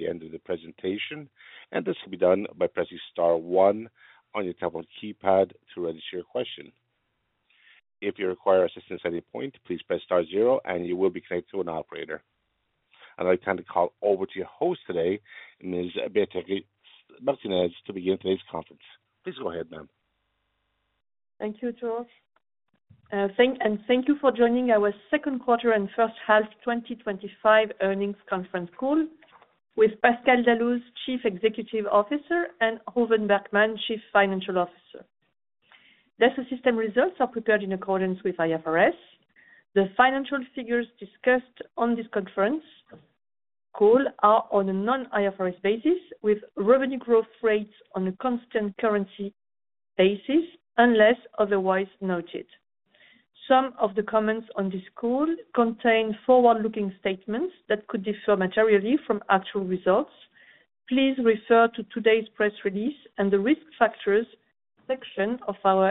end of the presentation, and this can be done by pressing star one on your telephone keypad to register your question. If you require assistance at any point, please press star zero and you will be connected to an operator. I'd like to hand the call over to your host today, Ms. Beatriz Martinez, to begin today's conference. Please go ahead, ma'am. Thank you, George. Thank you for joining our second quarter and first half 2025 earnings conference call with Pascal Dalloz, Chief Executive Officer, and Rovin Bergmann, Chief Financial Officer. Dassault Systèmes results are prepared in accordance with IFRS. The financial figures discussed on this conference call are on a non-IFRS basis with revenue growth rates on a constant currency basis unless otherwise noted. Some of the comments on this call contain forward-looking statements that could differ materially from actual results. Please refer to today's press release and the risk factors section of our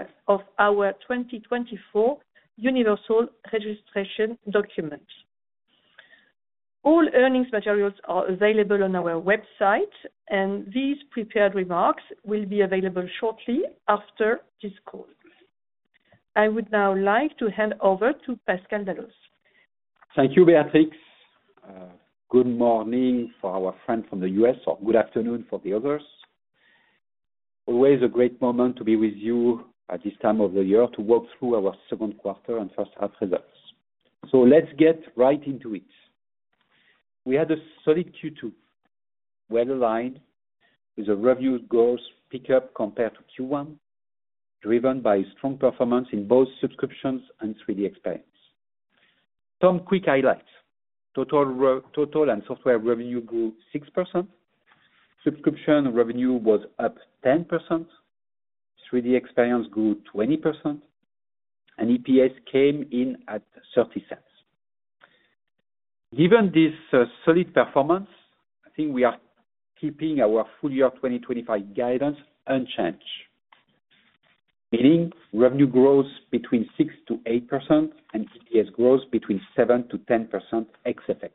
2024 Universal Registration Document. All earnings materials are available on our website, and these prepared remarks will be available shortly after this call. I would now like to hand over to Pascal Dalloz. Thank you, Beatrix. Good morning for our friend from the US, or good afternoon for the others. Always a great moment to be with you at this time of the year to walk through our second quarter and first half results. So let's get right into it. We had a solid Q2, well aligned with a revenue growth pickup compared to Q1, driven by strong performance in both subscriptions and 3DEXPERIENCE. Some quick highlights. Total and software revenue grew 6%. Subscription revenue was up 10%. 3DEXPERIENCE grew 20%. And EPS came in at 30 cents. Given this solid performance, I think we are keeping our full year 2025 guidance unchanged, meaning revenue growth between 6 to 8% and EPS growth between 7 to 10% ex-FX.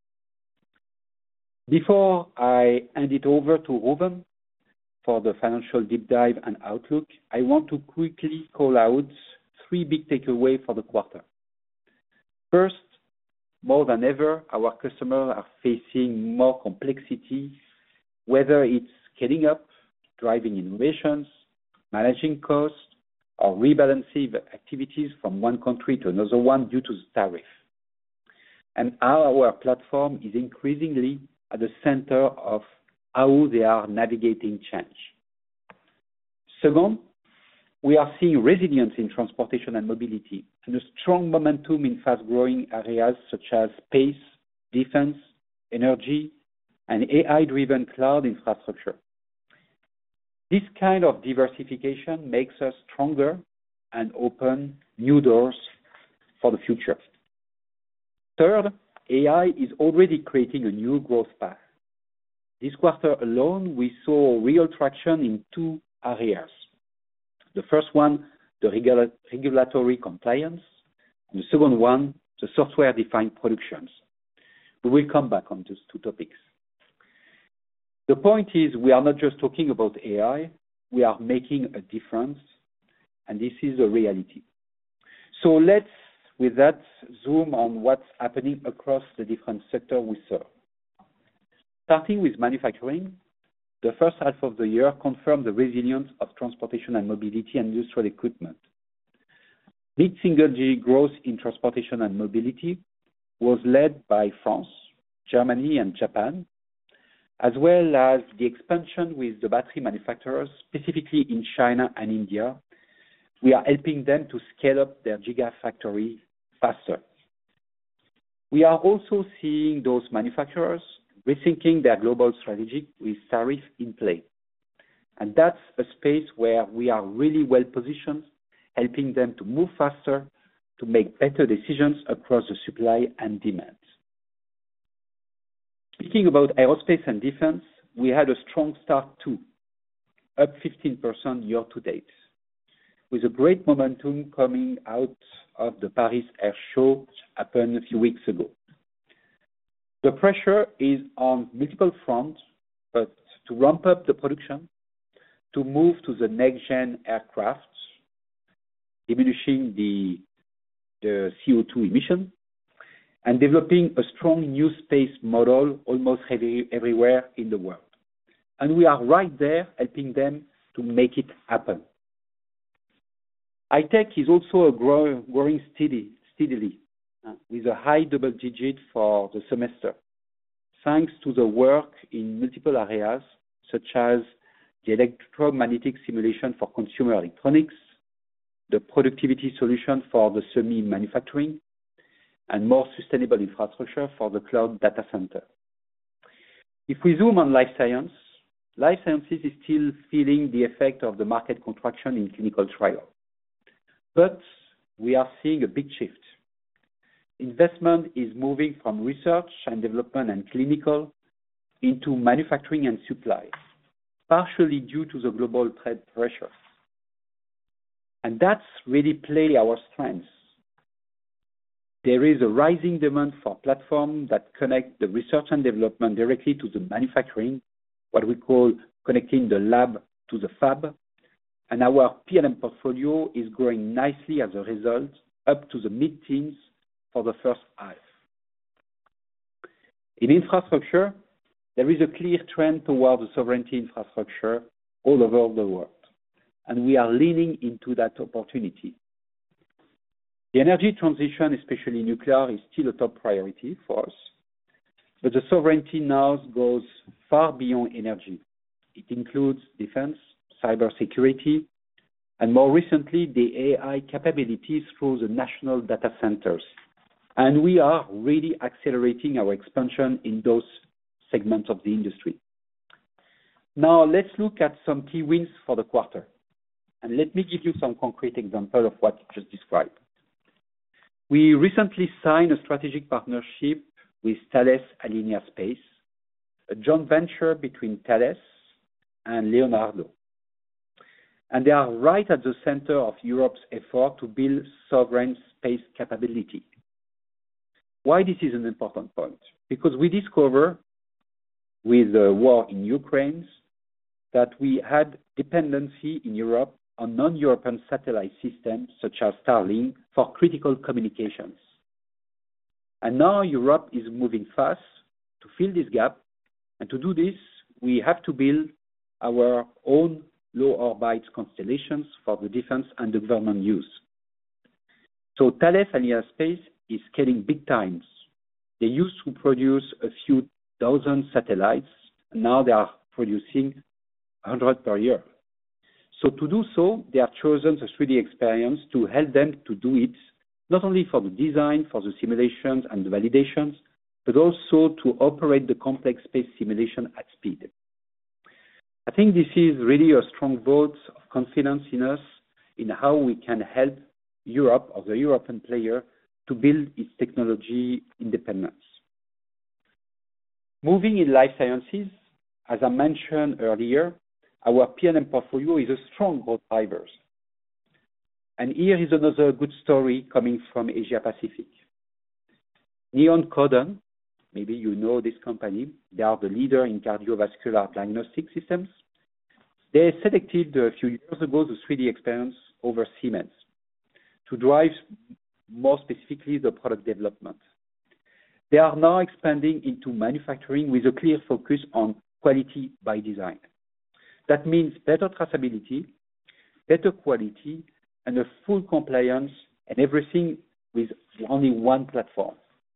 Before I hand it over to Rovin for the financial deep dive and outlook, I want to quickly call out three big takeaways for the quarter. First, more than ever, our customers are facing more complexity, whether it's scaling up, driving innovations, managing costs, or rebalancing activities from one country to another one due to the tariff. And our platform is increasingly at the center of how they are navigating change. Second, we are seeing resilience in transportation and mobility and a strong momentum in fast-growing areas such as space, defense, energy, and AI-driven cloud infrastructure. This kind of diversification makes us stronger and open new doors for the future. Third, AI is already creating a new growth path. This quarter alone, we saw real traction in two areas. The first one, the regulatory compliance, and the second one, the software-defined productions. We will come back on those two topics. The point is, we are not just talking about AI, we are making a difference, and this is a reality. So let's, with that, zoom on what's happening across the different sectors we serve. Starting with manufacturing, the first half of the year confirmed the resilience of transportation and mobility and industrial equipment. Mid-single-digit growth in transportation and mobility was led by France, Germany, and Japan, as well as the expansion with the battery manufacturers, specifically in China and India. We are helping them to scale up their gigafactory faster. We are also seeing those manufacturers rethinking their global strategy with tariff in play. And that's a space where we are really well positioned, helping them to move faster, to make better decisions across the supply and demand. Speaking about aerospace and defense, we had a strong start too, up 15% year to date, with a great momentum coming out of the Paris Air Show, which happened a few weeks ago. The pressure is on multiple fronts, but to ramp up the production, to move to the next-gen aircraft, diminishing the CO2 emission, and developing a strong new space model almost everywhere in the world. And we are right there helping them to make it happen. High-tech is also growing steadily, with a high double digit for the semester, thanks to the work in multiple areas, such as the electromagnetic simulation for consumer electronics, the productivity solution for the semi-manufacturing, and more sustainable infrastructure for the cloud data center. If we zoom on life sciences is still feeling the effect of the market contraction in clinical trial. But we are seeing a big shift. Investment is moving from research and development and clinical into manufacturing and supply, partially due to the global trade pressures. And that's really play our strengths. There is a rising demand for platforms that connect the research and development directly to the manufacturing, what we call connecting the lab to the fab. And our PLM portfolio is growing nicely as a result, up to the mid-teens for the first half. In infrastructure, there is a clear trend towards the sovereignty infrastructure all over the world, and we are leaning into that opportunity. The energy transition, especially nuclear, is still a top priority for us, but the sovereignty now goes far beyond energy. It includes defense, cybersecurity, and more recently, the AI capabilities through the national data centers. And we are really accelerating our expansion in those segments of the industry. Now, let's look at some key wins for the quarter. And let me give you some concrete example of what I just described. We recently signed a strategic partnership with Thales Alenia Space, a joint venture between Thales and Leonardo. And they are right at the center of Europe's effort to build sovereign space capability. Why this is an important point? Because we discover with the war in Ukraine that we had dependency in Europe on non-European satellite systems such as Starlink for critical communications. And now Europe is moving fast to fill this gap. And to do this, we have to build our own low orbit constellations for the defense and the government use. So Thales Alenia Space is scaling big times. They used to produce a few dozen satellites, and now they are producing 100 per year. So to do so, they have chosen the 3D experience to help them to do it, not only for the design, for the simulations and the validations, but also to operate the complex space simulation at speed. I think this is really a strong vote of confidence in us in how we can help Europe or the European player to build its technology independence. Moving in life sciences, as I mentioned earlier, our PLM portfolio is a strong growth driver. And here is another good story coming from Asia Pacific. Neon Codon, maybe you know this company, they are the leader in cardiovascular diagnostic systems. They selected a few years ago the 3D experience over Siemens to drive more specifically the product development. They are now expanding into manufacturing with a clear focus on quality by design. That means better traceability, better quality, and a full compliance, and everything with only one platform.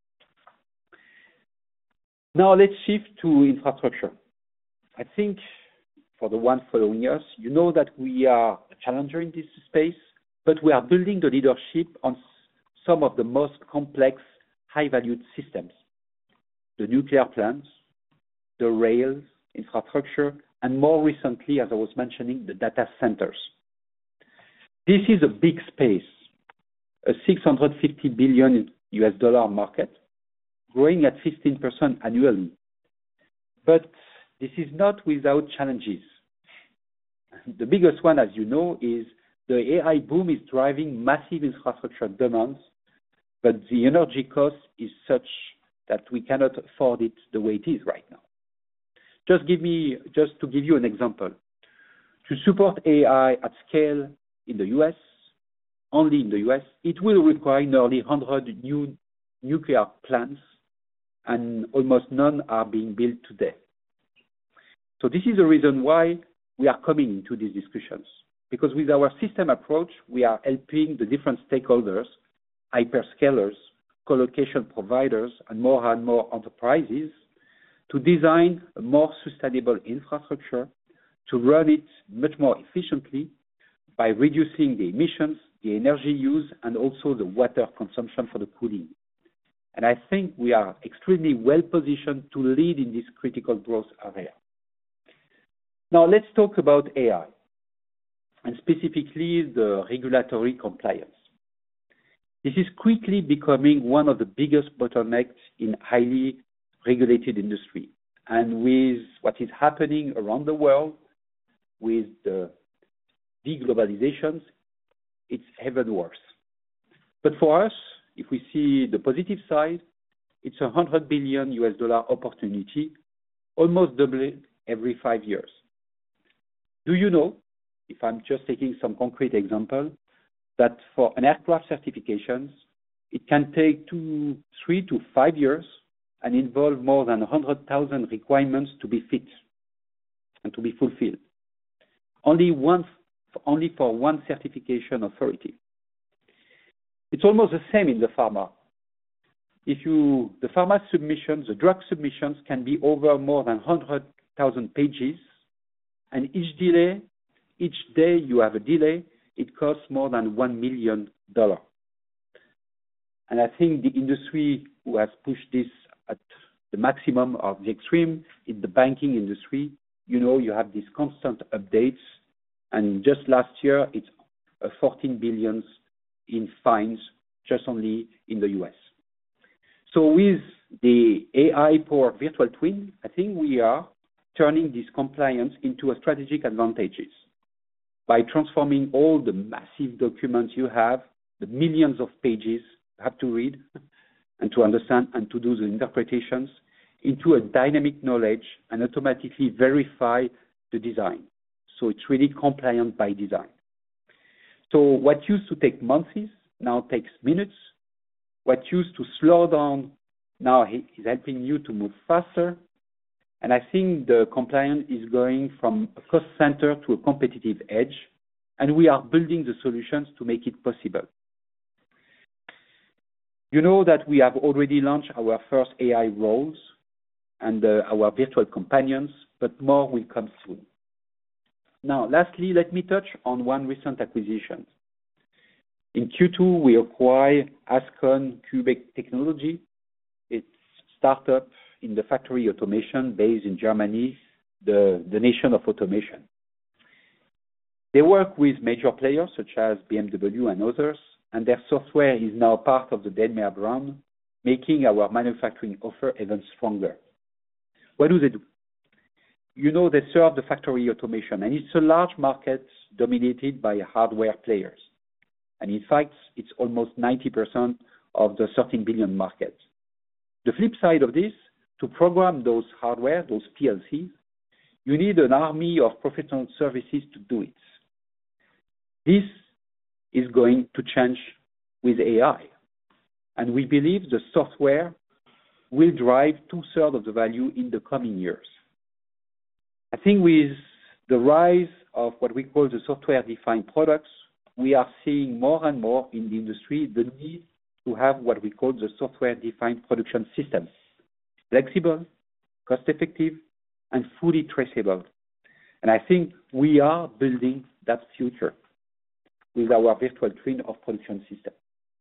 Now let's shift to infrastructure. I think for the one following us, you know that we are a challenger in this space, but we are building the leadership on some of the most complex, high-valued systems. The nuclear plants, the rails, infrastructure, and more recently, as I was mentioning, the data centers. This is a big space, a $650 billion market, growing at 15% annually. But this is not without challenges. The biggest one, as you know, is the AI boom is driving massive infrastructure demands, but the energy cost is such that we cannot afford it the way it is right now. Just to give you an example. To support AI at scale in the US, only in the US, it will require nearly 100 new nuclear plants, and almost none are being built today. So this is the reason why we are coming into these discussions, because with our system approach, we are helping the different stakeholders, hyperscalers, colocation providers, and more enterprises to design a more sustainable infrastructure, to run it much more efficiently by reducing the emissions, the energy use, and also the water consumption for the cooling. And I think we are extremely well positioned to lead in this critical growth area. Now let's talk about AI, and specifically the regulatory compliance. This is quickly becoming one of the biggest bottlenecks in highly regulated industry. And with what is happening around the world, with the deglobalizations, it's even worse. But for us, if we see the positive side, it's a $100 billion opportunity, almost doubling every 5 years. Do you know, if I'm just taking some concrete example, that for an aircraft certifications, it can take 3 to 5 years and involve more than 100,000 requirements to be fit and to be fulfilled. Only for one certification authority. It's almost the same in the pharma. The pharma submissions, the drug submissions can be over more than 100,000 pages, and each day you have a delay, it costs more than $1 million. And I think the industry who has pushed this at the maximum of the extreme in the banking industry, you have these constant updates. And just last year, it's 14 billion in fines, just only in the US. So with the AI-powered virtual twin, I think we are turning this compliance into a strategic advantages by transforming all the massive documents you have, the millions of pages you have to read and to understand and to do the interpretations, into a dynamic knowledge and automatically verify the design. So it's really compliant by design. So what used to take months now takes minutes. What used to slow down now is helping you to move faster. And I think the compliance is going from a cost center to a competitive edge. And we are building the solutions to make it possible. You know that we have already launched our first AI roles and our virtual companions, but more will come soon. Now, lastly, let me touch on one recent acquisition. In Q2, we acquired Ascon Quebec Technology. It's a startup in the factory automation based in Germany, the nation of automation. They work with major players such as BMW and others, and their software is now part of the Denmer brand, making our manufacturing offer even stronger. What do? They serve the factory automation, and it's a large market dominated by hardware players. And in fact, it's almost 90% of the 13 billion market. The flip side of this, to program those hardware, those PLCs, you need an army of professional services to do it. This is going to change with AI. And we believe the software will drive 2/3 of the value in the coming years. I think with the rise of what we call the software-defined products, we are seeing more and more in the industry the need to have what we call the software-defined production systems. Flexible, cost-effective, and fully traceable. And I think we are building that future with our virtual twin of production system.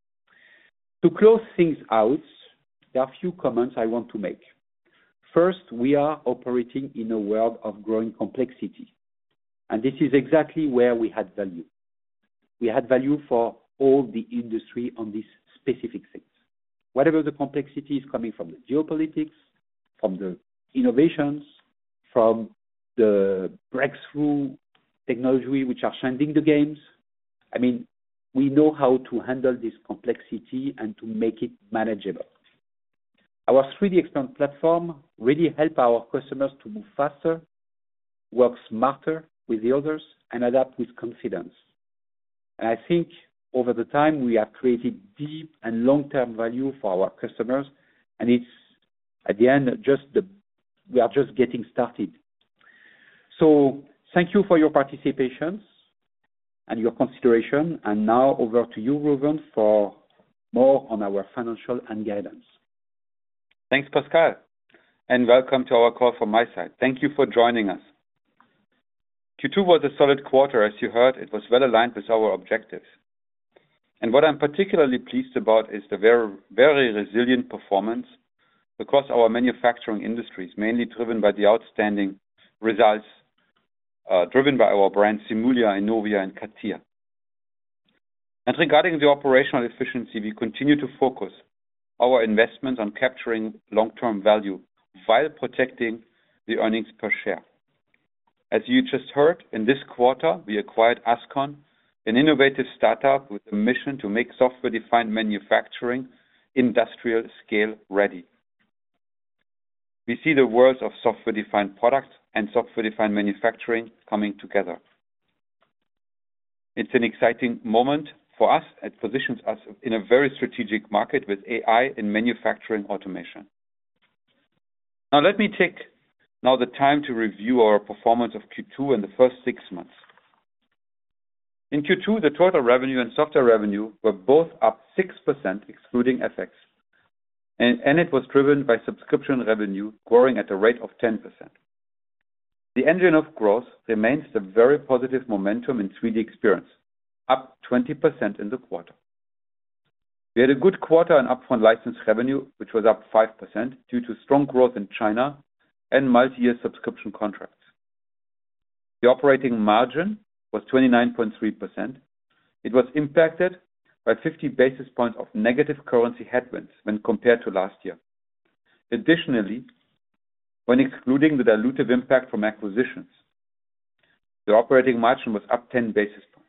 To close things out, there are a few comments I want to make. First, we are operating in a world of growing complexity. And this is exactly where we had value. We had value for all the industry on these specific things. Whatever the complexity is coming from the geopolitics, from the innovations, from the breakthrough technology which are changing the games. I mean, we know how to handle this complexity and to make it manageable. Our 3DEXPERIENCE platform really helps our customers to move faster, work smarter with the others, and adapt with confidence. And I think over the time, we have created deep and long-term value for our customers, and it's, at the end, we are just getting started. So thank you for your participation and your consideration. And now over to you, Reuven, for more on our financial and guidance. Thanks, Pascal, and welcome to our call from my side. Thank you for joining us. Q2 was a solid quarter. As you heard, it was well aligned with our objectives. And what I'm particularly pleased about is the very, very resilient performance across our manufacturing industries, mainly driven by the outstanding results driven by our brands Simulia, Innovia, and CATIA. And regarding the operational efficiency, we continue to focus our investments on capturing long-term value while protecting the earnings per share. As you just heard, in this quarter, we acquired Ascon, an innovative startup with a mission to make software-defined manufacturing industrial scale ready. We see the worlds of software-defined products and software-defined manufacturing coming together. It's an exciting moment for us. It positions us in a very strategic market with AI in manufacturing automation. Now, let me take the time to review our performance of Q2 in the first 6 months. In Q2, the total revenue and software revenue were both up 6%, excluding FX, and it was driven by subscription revenue growing at a rate of 10%. The engine of growth remains the very positive momentum in 3DEXPERIENCE, up 20% in the quarter. We had a good quarter in upfront license revenue, which was up 5% due to strong growth in China and multi-year subscription contracts. The operating margin was 29.3%. It was impacted by 50 basis points of negative currency headwinds when compared to last year. Additionally, when excluding the dilutive impact from acquisitions, the operating margin was up 10 basis points.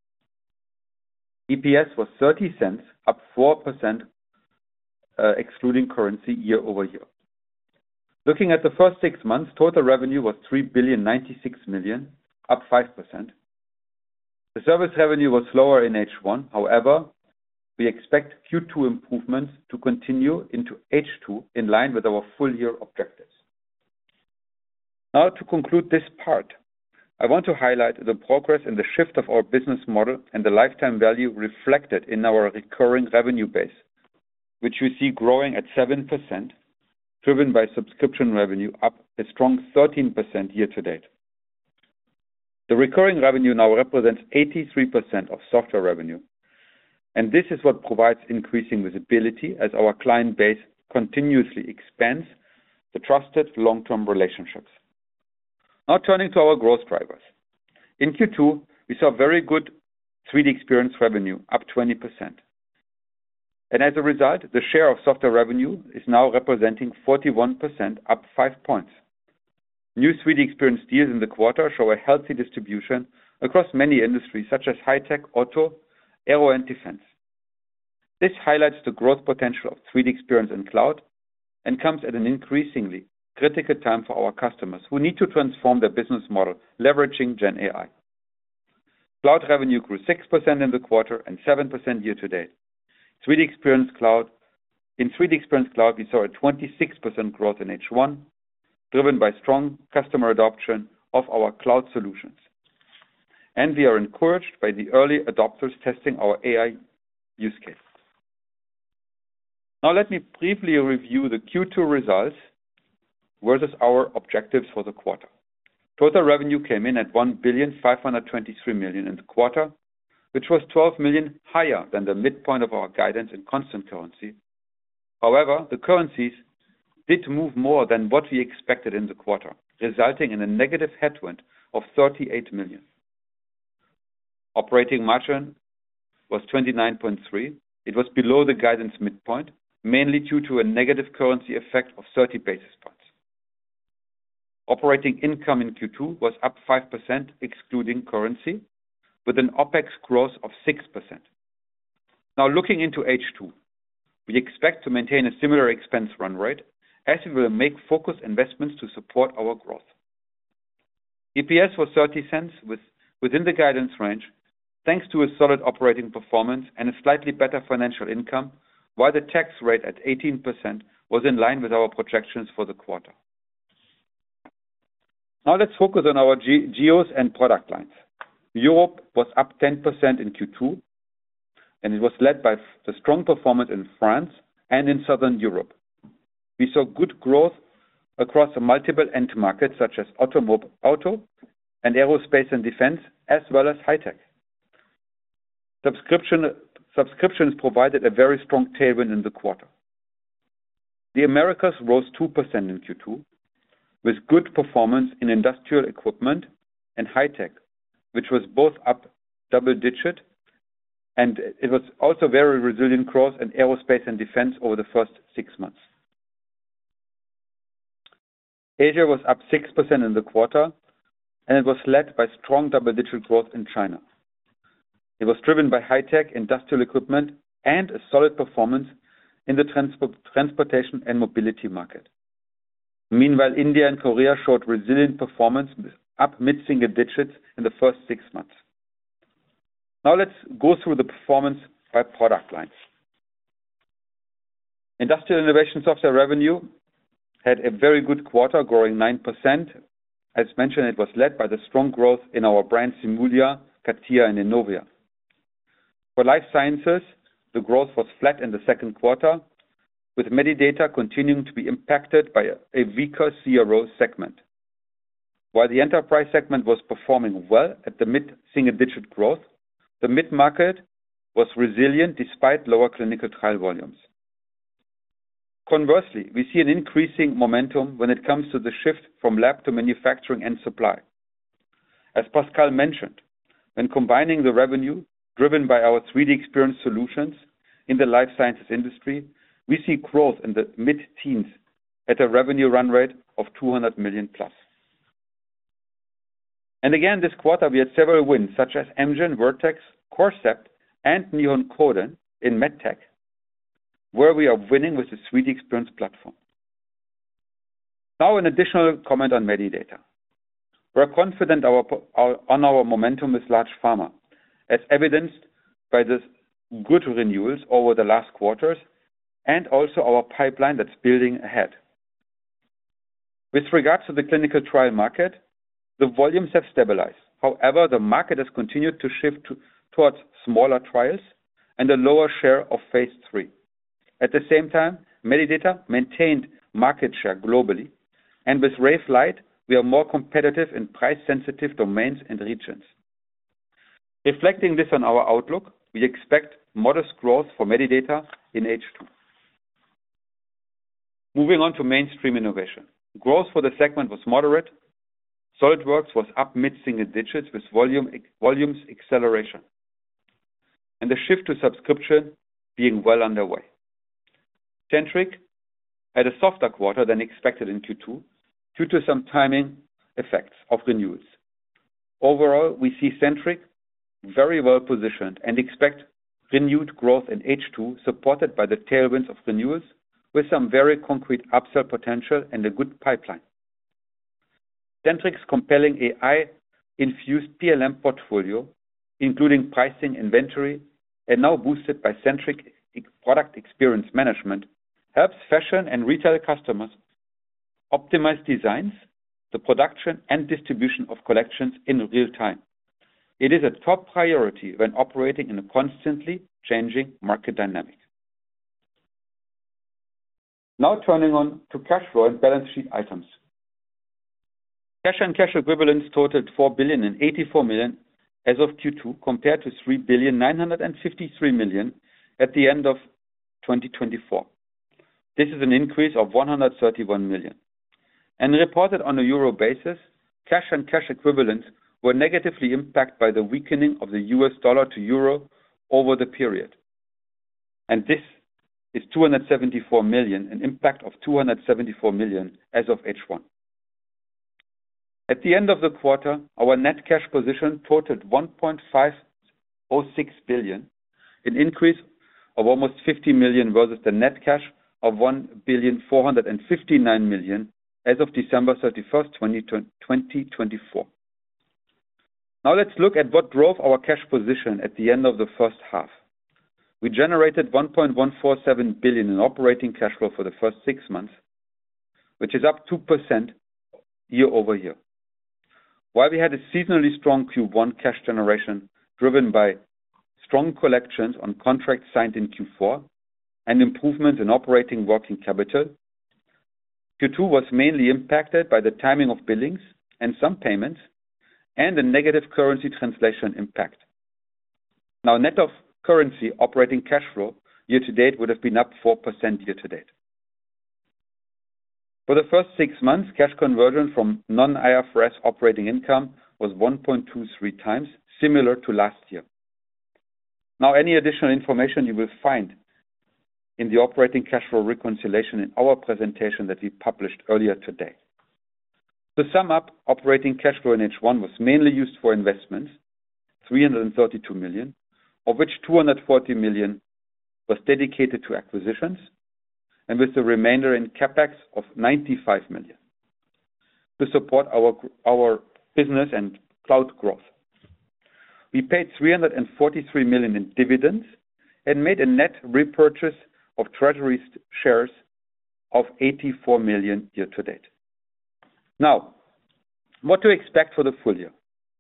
EPS was 30 cents, up 4%, excluding currency year-over-year. Looking at the first 6 months, total revenue was 3,096 million, up 5%. The service revenue was lower in H1. However, we expect Q2 improvements to continue into H2 in line with our full-year objectives. Now, to conclude this part, I want to highlight the progress in the shift of our business model and the lifetime value reflected in our recurring revenue base, which we see growing at 7%, driven by subscription revenue up a strong 13% year-to-date. The recurring revenue now represents 83% of software revenue, and this is what provides increasing visibility as our client base continuously expands the trusted long-term relationships. Now turning to our growth drivers. In Q2, we saw very good 3DEXPERIENCE revenue, up 20%. And as a result, the share of software revenue is now representing 41%, up 5 points. New 3DEXPERIENCE deals in the quarter show a healthy distribution across many industries, such as high-tech, auto, aero, and defense. This highlights the growth potential of 3DEXPERIENCE in cloud and comes at an increasingly critical time for our customers who need to transform their business model, leveraging Gen AI. Cloud revenue grew 6% in the quarter and 7% year-to-date. In 3DEXPERIENCE Cloud, we saw a 26% growth in H1, driven by strong customer adoption of our cloud solutions. And we are encouraged by the early adopters testing our AI use case. Now let me briefly review the Q2 results versus our objectives for the quarter. Total revenue came in at 1,523 million in the quarter, which was 12 million higher than the midpoint of our guidance in constant currency. However, the currencies did move more than what we expected in the quarter, resulting in a negative headwind of 38 million. Operating margin was 29.3%. It was below the guidance midpoint, mainly due to a negative currency effect of 30 basis points. Operating income in Q2 was up 5%, excluding currency, with an OPEX growth of 6%. Now looking into H2, we expect to maintain a similar expense run rate as we will make focused investments to support our growth. EPS was 0.30 within the guidance range, thanks to a solid operating performance and a slightly better financial income, while the tax rate at 18% was in line with our projections for the quarter. Now let's focus on our geos and product lines. Europe was up 10% in Q2, and it was led by the strong performance in France and in Southern Europe. We saw good growth across multiple end markets such as auto and aerospace and defense, as well as high-tech. Subscriptions provided a very strong tailwind in the quarter. The Americas rose 2% in Q2, with good performance in industrial equipment and high-tech, which was both up double-digit, and it was also very resilient growth in aerospace and defense over the first 6 months. Asia was up 6% in the quarter, and it was led by strong double-digit growth in China. It was driven by high-tech, industrial equipment, and a solid performance in the transportation and mobility market. Meanwhile, India and Korea showed resilient performance, up mid-single digits in the first 6 months. Now let's go through the performance by product lines. Industrial Innovation Software revenue had a very good quarter, growing 9%. As mentioned, it was led by the strong growth in our brands Simulia, CATIA, and Innovia. For Life Sciences, the growth was flat in the second quarter, with Medidata continuing to be impacted by a weaker CRO segment. While the enterprise segment was performing well at the mid-single-digit growth, the mid-market was resilient despite lower clinical trial volumes. Conversely, we see an increasing momentum when it comes to the shift from lab to manufacturing and supply. As Pascal mentioned, when combining the revenue driven by our 3DEXPERIENCE solutions in the life sciences industry, we see growth in the mid-teens at a revenue run rate of 200 million plus. And again, this quarter we had several wins such as Amgen, Vertex, Corcept, and Nihon Kohden in MedTech, where we are winning with the 3DEXPERIENCE platform. Now an additional comment on Medidata. We're confident on our momentum with large pharma, as evidenced by the good renewals over the last quarters, and also our pipeline that's building ahead. With regards to the clinical trial market, the volumes have stabilized. However, the market has continued to shift towards smaller trials and a lower share of phase 3. At the same time, Medidata maintained market share globally, and with Rave Light, we are more competitive in price-sensitive domains and regions. Reflecting this on our outlook, we expect modest growth for Medidata in H2. Moving on to mainstream innovation. Growth for the segment was moderate. SolidWorks was up mid-single digits with volumes acceleration, and the shift to subscription being well underway. Centric had a softer quarter than expected in Q2 due to some timing effects of renewals. Overall, we see Centric very well positioned and expect renewed growth in H2, supported by the tailwinds of renewals with some very concrete upsell potential and a good pipeline. Centric's compelling AI-infused PLM portfolio, including pricing, inventory, and now boosted by Centric Product Experience Management, helps fashion and retail customers optimize designs, the production and distribution of collections in real time. It is a top priority when operating in a constantly changing market dynamic. Now turning on to cash flow and balance sheet items. Cash and cash equivalents totaled 4,084 million as of Q2, compared to 3,953 million at the end of 2024. This is an increase of 131 million. And reported on a euro basis, cash and cash equivalents were negatively impacted by the weakening of the US dollar to euro over the period. And this is 274 million, an impact of 274 million as of H1. At the end of the quarter, our net cash position totaled 1.506 billion, an increase of almost 50 million versus the net cash of 1,459 million as of December 31st, 2024. Now let's look at what drove our cash position at the end of the first half. We generated 1.147 billion in operating cash flow for the first 6 months, which is up 2% year over year. While we had a seasonally strong Q1 cash generation driven by strong collections on contracts signed in Q4 and improvements in operating working capital, Q2 was mainly impacted by the timing of billings and some payments and a negative currency translation impact. Now, net of currency, operating cash flow year to date would have been up 4% year to date. For the first 6 months, cash conversion from non-IFRS operating income was 1.23 times, similar to last year. Now, any additional information you will find in the operating cash flow reconciliation in our presentation that we published earlier today. To sum up, operating cash flow in H1 was mainly used for investments, 332 million, of which 240 million was dedicated to acquisitions, and with the remainder in CapEx of 95 million to support our business and cloud growth. We paid 343 million in dividends and made a net repurchase of treasury shares of 84 million year to date. Now, what to expect for the full year?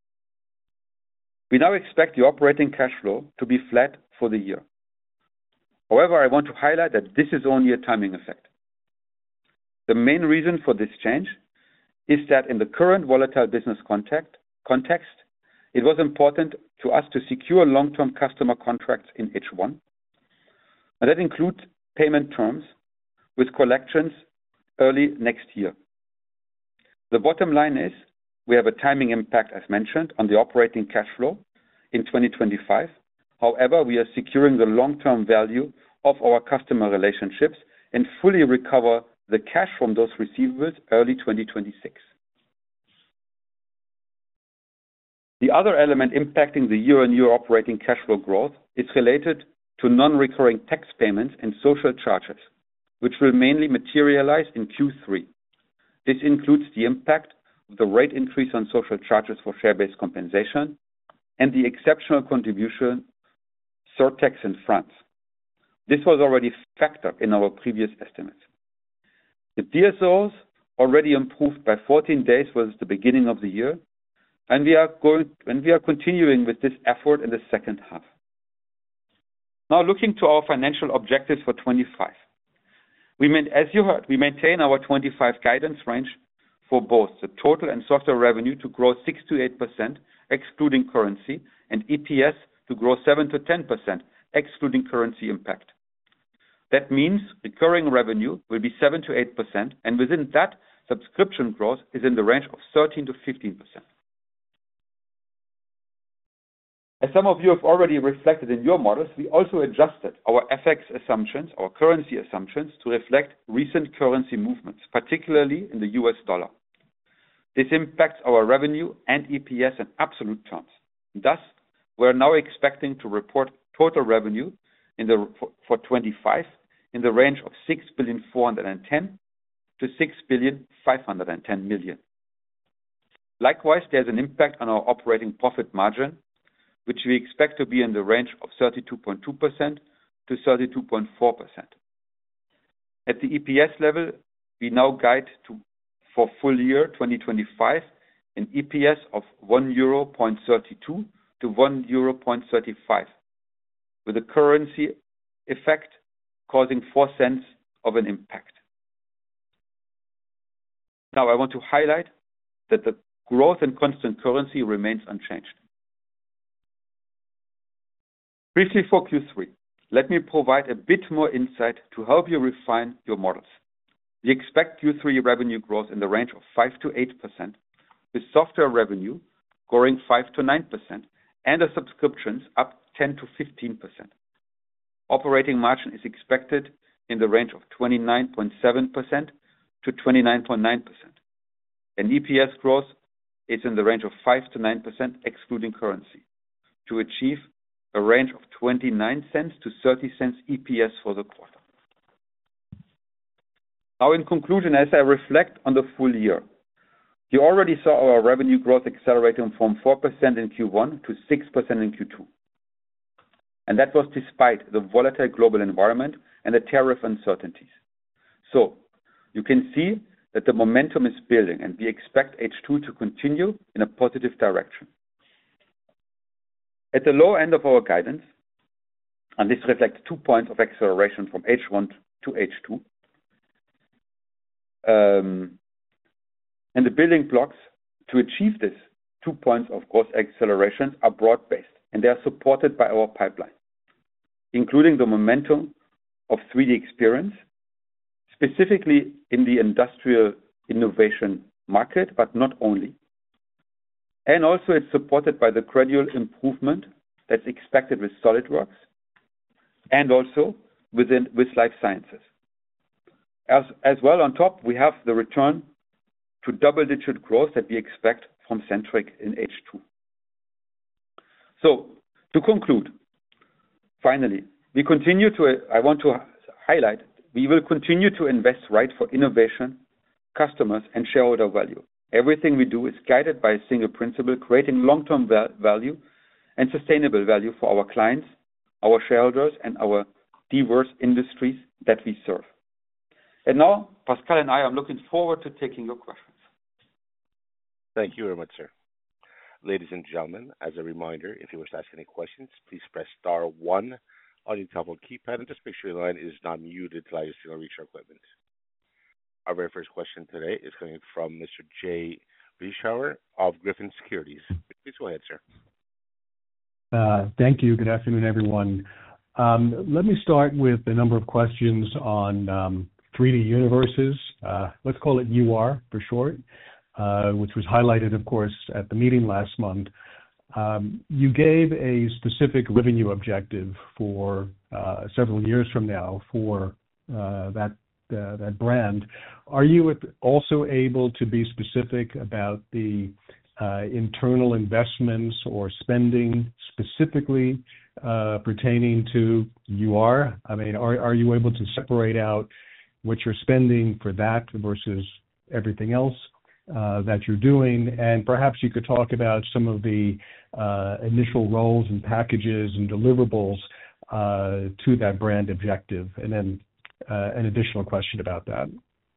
We now expect the operating cash flow to be flat for the year. However, I want to highlight that this is only a timing effect. The main reason for this change is that in the current volatile business context, it was important to us to secure long-term customer contracts in H1, and that includes payment terms with collections early next year. The bottom line is we have a timing impact, as mentioned, on the operating cash flow in 2025. However, we are securing the long-term value of our customer relationships and fully recover the cash from those receivables early 2026. The other element impacting the year-on-year operating cash flow growth is related to non-recurring tax payments and social charges, which will mainly materialize in Q3. This includes the impact of the rate increase on social charges for share-based compensation and the exceptional contribution surtax in France. This was already factored in our previous estimates. The DSOs already improved by 14 days versus the beginning of the year, and we are continuing with this effort in the second half. Now, looking to our financial objectives for 25. As you heard, we maintain our 25 guidance range for both the total and software revenue to grow 6 to 8%, excluding currency, and EPS to grow 7 to 10%, excluding currency impact. That means recurring revenue will be 7 to 8%, and within that, subscription growth is in the range of 13 to 15%. As some of you have already reflected in your models, we also adjusted our FX assumptions, our currency assumptions, to reflect recent currency movements, particularly in the US dollar. This impacts our revenue and EPS in absolute terms. Thus, we are now expecting to report total revenue for 25 in the range of 6,410 to 6,510 million. Likewise, there's an impact on our operating profit margin, which we expect to be in the range of 32.2% to 32.4%. At the EPS level, we now guide for full year 2025 an EPS of €1.32 to €1.35, with a currency effect causing 4 cents of an impact. Now, I want to highlight that the growth in constant currency remains unchanged. Briefly for Q3, let me provide a bit more insight to help you refine your models. We expect Q3 revenue growth in the range of 5 to 8%, with software revenue growing 5 to 9%, and the subscriptions up 10 to 15%. Operating margin is expected in the range of 29.7% to 29.9%. And EPS growth is in the range of 5 to 9%, excluding currency, to achieve a range of 29 cents to 30 cents EPS for the quarter. Now, in conclusion, as I reflect on the full year, you already saw our revenue growth accelerating from 4% in Q1 to 6% in Q2. And that was despite the volatile global environment and the tariff uncertainties. So you can see that the momentum is building, and we expect H2 to continue in a positive direction. At the low end of our guidance, and this reflects 2 points of acceleration from H1 to H2, and the building blocks to achieve this 2 points of growth acceleration are broad-based, and they are supported by our pipeline, including the momentum of 3DEXPERIENCE, specifically in the industrial innovation market, but not only. And also it's supported by the gradual improvement that's expected with SolidWorks and also with life sciences. As well on top, we have the return to double-digit growth that we expect from Centric in H2. So to conclude, finally, I want to highlight, we will continue to invest right for innovation, customers, and shareholder value. Everything we do is guided by a single principle, creating long-term value and sustainable value for our clients, our shareholders, and our diverse industries that we serve. And now, Pascal and I are looking forward to taking your questions. Thank you very much, sir. Ladies and gentlemen, as a reminder, if you wish to ask any questions, please press star 1 on your telephone keypad and just make sure your line is not muted to allow you to reach our equipment. Our very first question today is coming from Mr. Jay Vleeschhouwer of Griffin Securities. Please go ahead, sir. Thank you. Good afternoon, everyone. Let me start with a number of questions on 3D Universes. Let's call it UR for short, which was highlighted, of course, at the meeting last month. You gave a specific revenue objective for several years from now for that brand. Are you also able to be specific about the internal investments or spending specifically pertaining to UR? I mean, are you able to separate out what you're spending for that versus everything else that you're doing? And perhaps you could talk about some of the initial roles and packages and deliverables to that brand objective. And then an additional question about that.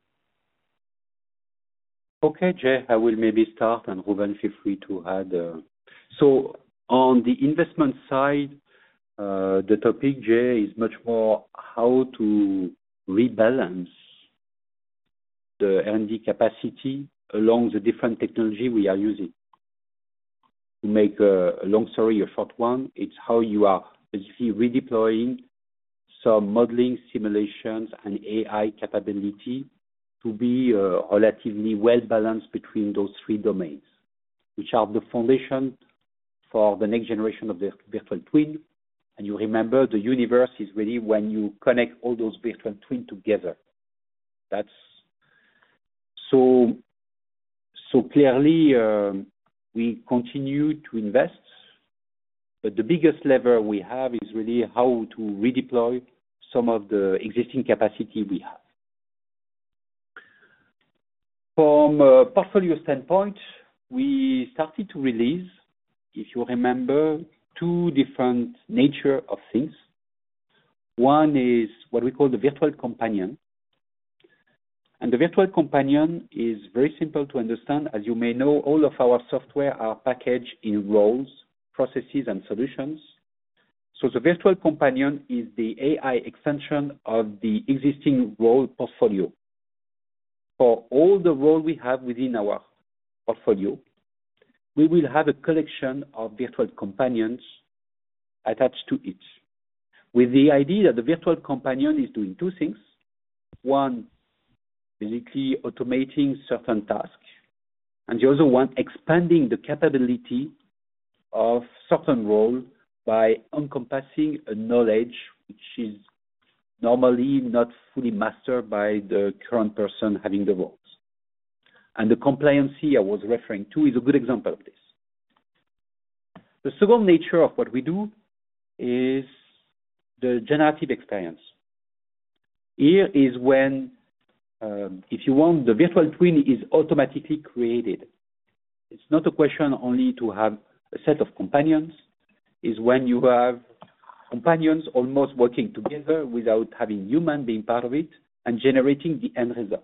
Okay, Jay, I will maybe start, and Ruben, feel free to add. So on the investment side, the topic, Jay, is much more how to rebalance the R&D capacity along the different technology we are using. To make a long story a short one, it's how you are basically redeploying some modeling, simulations, and AI capability to be relatively well balanced between those 3 domains, which are the foundation for the next generation of the virtual twin. And you remember the universe is really when you connect all those virtual twins together. That's so clearly we continue to invest, but the biggest lever we have is really how to redeploy some of the existing capacity we have. From a portfolio standpoint, we started to release, if you remember, 2 different nature of things. One is what we call the virtual companion. And the virtual companion is very simple to understand. As you may know, all of our software are packaged in roles, processes, and solutions. So the virtual companion is the AI extension of the existing role portfolio. For all the roles we have within our portfolio, we will have a collection of virtual companions attached to it, with the idea that the virtual companion is doing 2 things. One, basically automating certain tasks, and the other one, expanding the capability of certain role by encompassing a knowledge which is normally not fully mastered by the current person having the roles. And the compliancy I was referring to is a good example of this. The second nature of what we do is the generative experience. Here is when, if you want, the virtual twin is automatically created. It's not a question only to have a set of companions, is when you have companions almost working together without having human being part of it and generating the end results.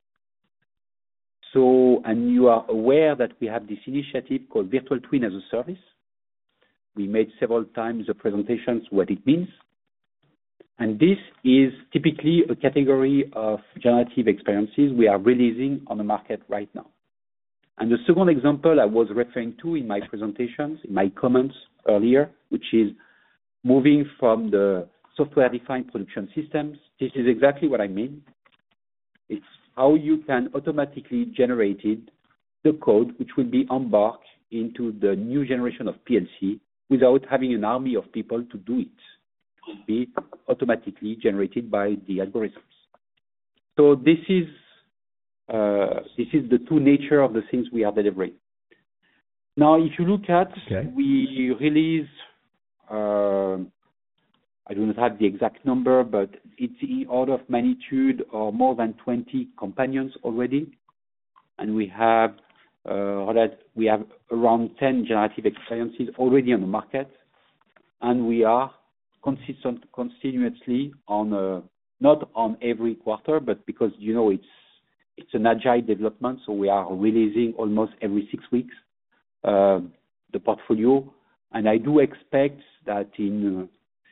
So, and you are aware that we have this initiative called Virtual Twin as a Service. We made several times the presentations what it means. And this is typically a category of generative experiences we are releasing on the market right now. And the second example I was referring to in my presentations, in my comments earlier, which is moving from the software-defined production systems. This is exactly what I mean. It's how you can automatically generate the code which will be embarked into the new generation of PLC without having an army of people to do it. It will be automatically generated by the algorithms. So this is the true nature of the things we are delivering. Now, if you look at, we release, I do not have the exact number, but it's in order of magnitude or more than 20 companions already. And we have around 10 generative experiences already on the market. And we are continuously on, not on every quarter, but because, you know, it's an agile development, so we are releasing almost every 6 weeks the portfolio. And I do expect that in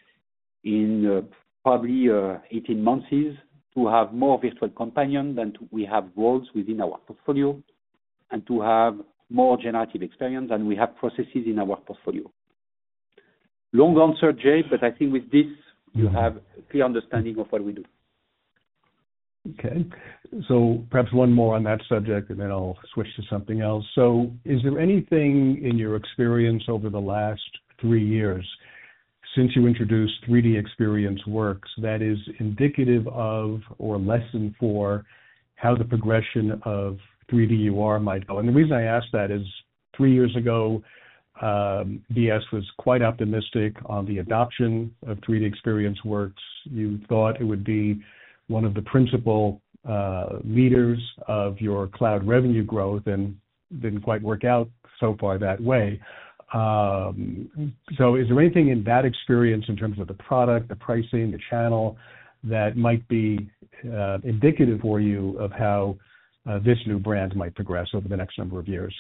probably 18 months to have more virtual companion than we have roles within our portfolio, and to have more generative experience than we have processes in our portfolio. Long answer, Jay, but I think with this you have a clear understanding of what we do. Okay, so perhaps one more on that subject, and then I'll switch to something else. So is there anything in your experience over the last 3 years, since you introduced 3D Experience Works, that is indicative of or lesson for how the progression of 3D UR might go? And the reason I ask that is 3 years ago, BS was quite optimistic on the adoption of 3D Experience Works. You thought it would be one of the principal leaders of your cloud revenue growth, and didn't quite work out so far that way. So is there anything in that experience in terms of the product, the pricing, the channel, that might be indicative for you of how this new brand might progress over the next number of years?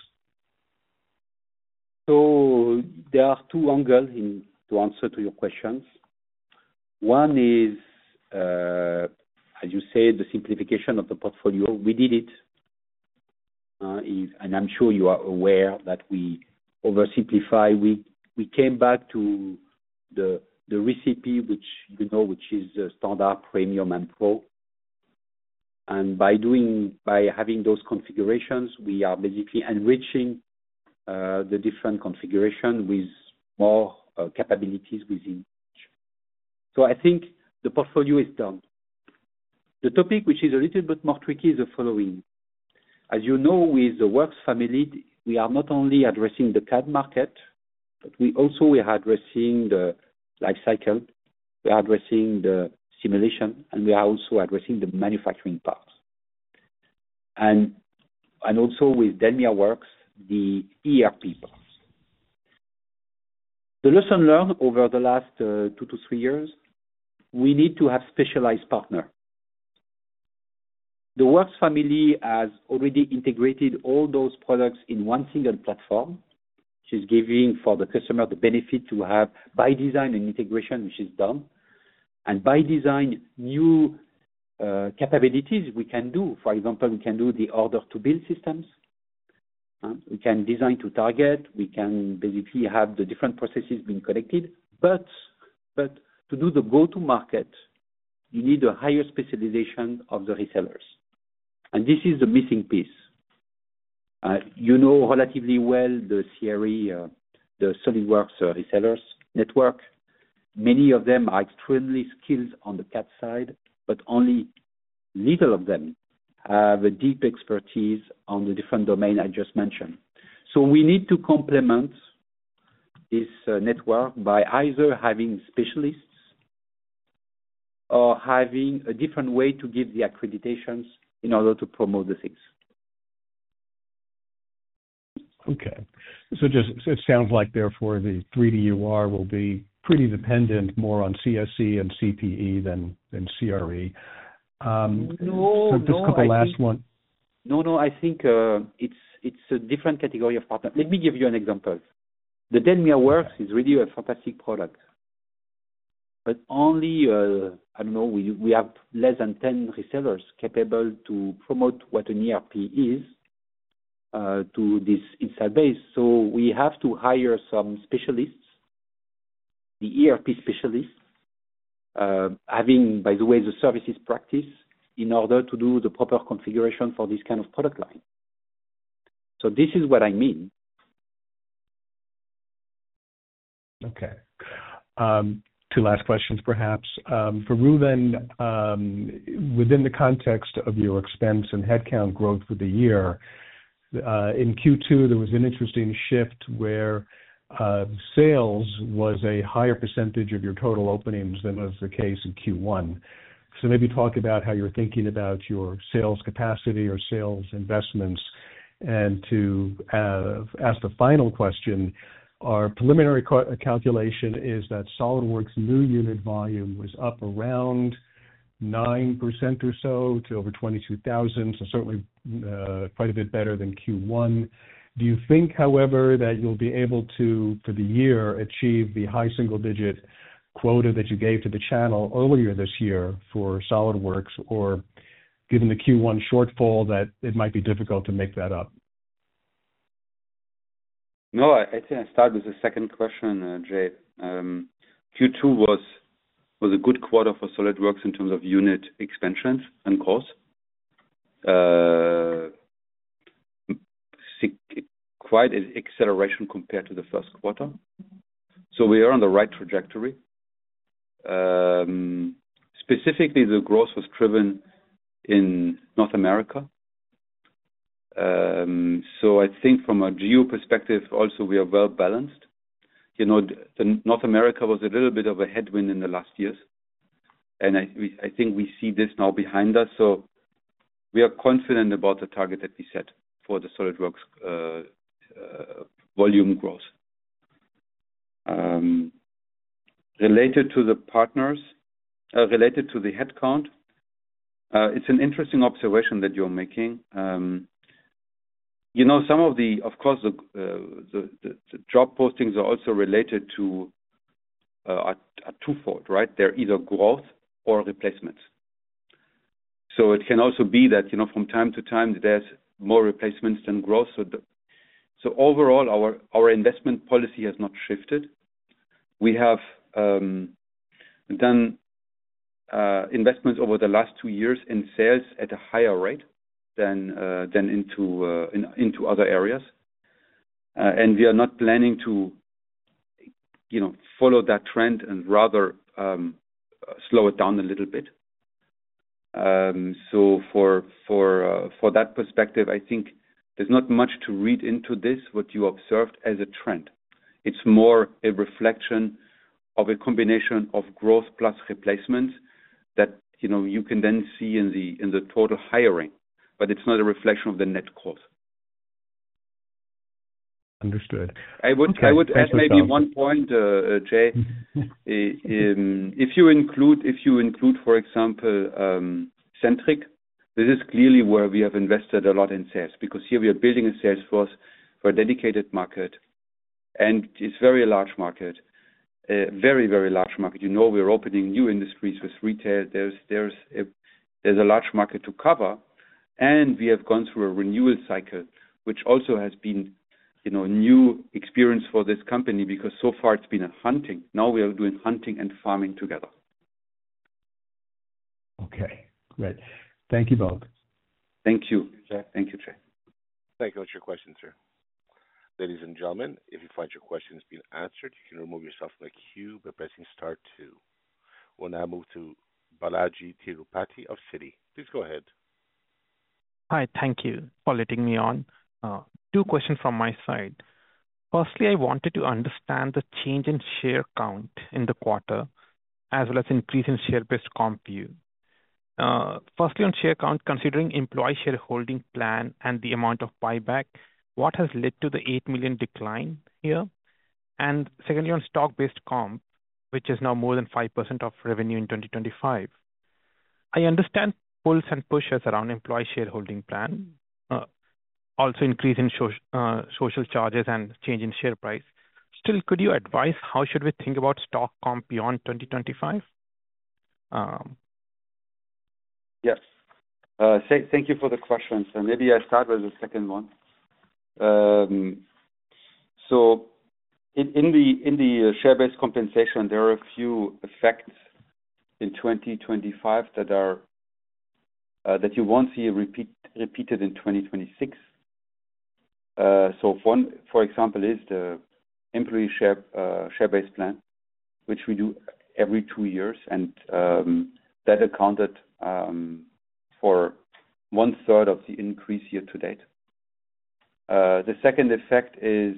So there are two angles to answer to your questions. One is, as you said, the simplification of the portfolio. We did it, and I'm sure you are aware that we oversimplify. We came back to the recipe, which you know, which is standard, premium, and pro. And by having those configurations, we are basically enriching the different configuration with more capabilities within each. So I think the portfolio is done. The topic, which is a little bit more tricky, is the following. As you know, with the Works family, we are not only addressing the CAD market, but we are addressing the life cycle, we are addressing the simulation, and we are also addressing the manufacturing parts. And also with Delmia Works, the ERP parts. The lesson learned over the last 2 to 3 years, we need to have specialized partners. The Works family has already integrated all those products in one single platform, which is giving for the customer the benefit to have by design an integration which is done, and by design new capabilities we can do. For example, we can do the order to build systems. We can design to target. We can basically have the different processes being connected. But to do the go-to-market, you need a higher specialization of the resellers. And this is the missing piece. You know relatively well the CRE, the SolidWorks resellers network. Many of them are extremely skilled on the CAD side, but only little of them have a deep expertise on the different domain I just mentioned. So we need to complement this network by either having specialists or having a different way to give the accreditations in order to promote the things. Okay. So it sounds like, therefore, the 3DUR will be pretty dependent more on CSE and CPE than CRE. Just a couple last one. No, I think it's a different category of partner. Let me give you an example. The Denmere Works is really a fantastic product. But only, I don't know, we have less than 10 resellers capable to promote what an ERP is to this install base. So we have to hire some specialists, the ERP specialists, having, by the way, the services practice in order to do the proper configuration for this kind of product line. So this is what I mean. Okay. Two last questions, perhaps. For Ruben, within the context of your expense and headcount growth for the year, in Q2, there was an interesting shift where sales was a higher percentage of your total openings than was the case in Q1. So maybe talk about how you're thinking about your sales capacity or sales investments. And to ask the final question, our preliminary calculation is that SolidWorks new unit volume was up around 9% or so to over 22,000, so certainly quite a bit better than Q1. Do you think, however, that you'll be able to, for the year, achieve the high single-digit quota that you gave to the channel earlier this year for SolidWorks, or given the Q1 shortfall, that it might be difficult to make that up? No, I think I start with the second question, Jay. Q2 was a good quarter for SolidWorks in terms of unit expansions and growth. Quite an acceleration compared to the first quarter. So we are on the right trajectory. Specifically, the growth was driven in North America. So I think from a geo perspective, also we are well balanced. You know, North America was a little bit of a headwind in the last years, and I think we see this now behind us. So we are confident about the target that we set for the SolidWorks volume growth. Related to the partners, related to the headcount, it's an interesting observation that you're making. You know, some of of course, the job postings are also related to are twofold, right? They're either growth or replacements. So it can also be that, you know, from time to time, there's more replacements than growth. So overall, our investment policy has not shifted. We have done investments over the last 2 years in sales at a higher rate than into other areas, and we are not planning to, you know, follow that trend and rather slow it down a little bit. So for that perspective, I think there's not much to read into this, what you observed as a trend. It's more a reflection of a combination of growth plus replacements that, you know, you can then see in the total hiring, but it's not a reflection of the net growth. Understood. I would add maybe one point, Jay. If you include, for example, Centric, this is clearly where we have invested a lot in sales, because here we are building a sales force for a dedicated market, and it's very large market, very, very large market. You know, we're opening new industries with retail. There's a large market to cover, and we have gone through a renewal cycle, which also has been, you know, a new experience for this company, because so far it's been a hunting. Now we are doing hunting and farming together. Okay, great. Thank you both. Thank you, Jay. Thank you, Jay. Thank you for your question, sir. Ladies and gentlemen, if you find your question has been answered, you can remove yourself from the queue by pressing star 2. We'll now move to Balaji Tirupati of Citi. Please go ahead. Hi, thank you for letting me on. 2 questions from my side. Firstly, I wanted to understand the change in share count in the quarter, as well as increase in share-based comp view. Firstly, on share count, considering employee shareholding plan and the amount of buyback, what has led to the 8 million decline here? And secondly, on stock-based comp, which is now more than 5% of revenue in 2025. I understand pulls and pushes around employee shareholding plan, also increase in social charges and change in share price. Still, could you advise how should we think about stock comp beyond 2025? Yes. Thank you for the questions. Maybe I start with the second one. So in the share-based compensation, there are a few effects in 2025 that you won't see repeated in 2026. So one, for example, is the employee share-based plan, which we do every 2 years, and that accounted for 1/3 of the increase year to date. The second effect is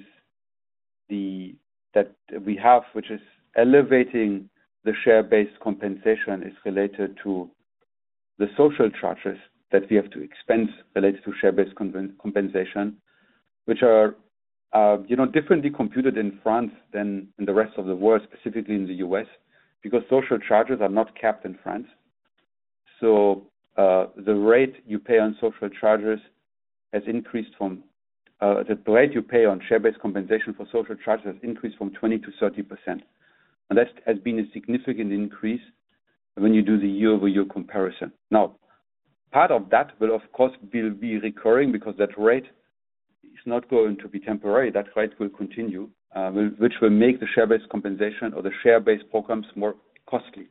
that we have, which is elevating the share-based compensation, is related to the social charges that we have to expense related to share-based compensation, which are differently computed in France than in the rest of the world, specifically in the US, because social charges are not capped in France. So the rate you pay on social charges has increased from the rate you pay on share-based compensation for social charges has increased from 20% to 30%. And that has been a significant increase when you do the year-over-year comparison. Now, part of that will, of course, be recurring because that rate is not going to be temporary. That rate will continue, which will make the share-based compensation or the share-based programs more costly.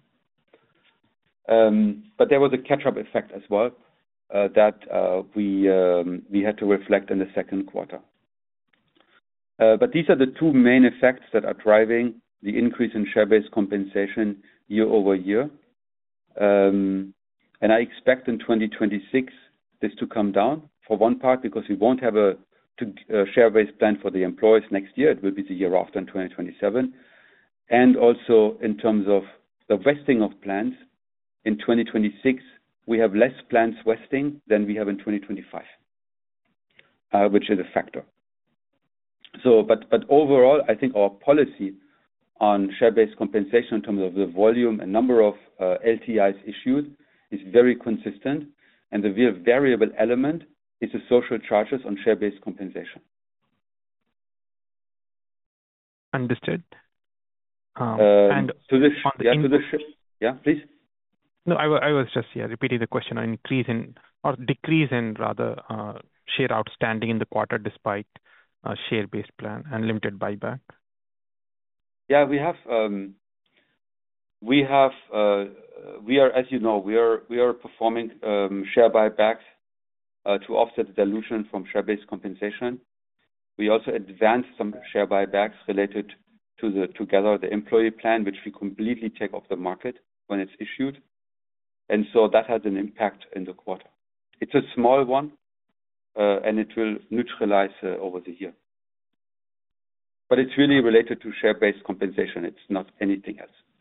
But there was a catch-up effect as well that we had to reflect in the second quarter. But these are the two main effects that are driving the increase in share-based compensation year over year. And I expect in 2026 this to come down for one part because we won't have a share-based plan for the employees next year. It will be the year after in 2027. And also in terms of the vesting of plans, in 2026, we have less plans vesting than we have in 2025, which is a factor. So, but overall, I think our policy on share-based compensation in terms of the volume and number of LTIs issued is very consistent, and the real variable element is the social charges on share-based compensation. Understood. And to the yeah, please. No, I was just repeating the question on increase in or decrease in rather share outstanding in the quarter despite share-based plan and limited buyback. Yeah, we are, as you know, we are performing share buybacks to offset the dilution from share-based compensation. We also advanced some share buybacks related to the employee plan, which we completely take off the market when it's issued. And so that has an impact in the quarter. It's a small one, and it will neutralize over the year. But it's really related to share-based compensation. It's not anything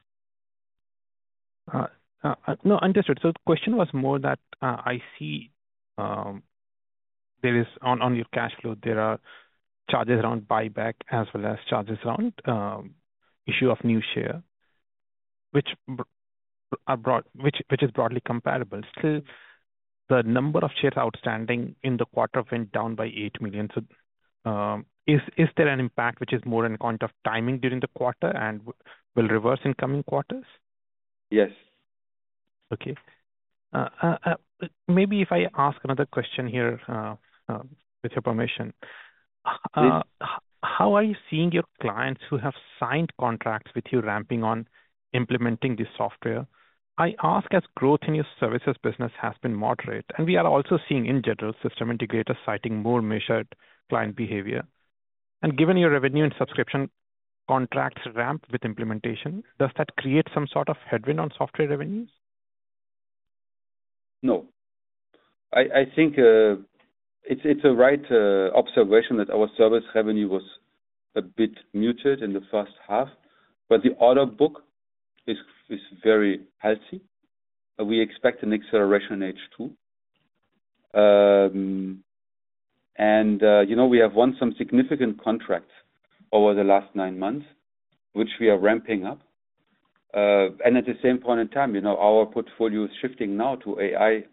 else. No, understood. So the question was more that I see there is on your cash flow, there are charges around buyback as well as charges around issue of new share, which is broadly comparable. Still, the number of shares outstanding in the quarter went down by 8 million. So is there an impact which is more on account of timing during the quarter and will reverse in coming quarters? Yes. Okay. Maybe if I ask another question here, with your permission. How are you seeing your clients who have signed contracts with you ramping on implementing this software? I ask as growth in your services business has been moderate, and we are also seeing in general system integrators citing more measured client behavior. And given your revenue and subscription contracts ramp with implementation, does that create some sort of headwind on software revenues? No. I think it's a right observation that our service revenue was a bit muted in the first half, but the order book is very healthy. We expect an acceleration in H2. We have won some significant contracts over the last 9 months, which we are ramping up. And at the same point in time, our portfolio is shifting now to AI,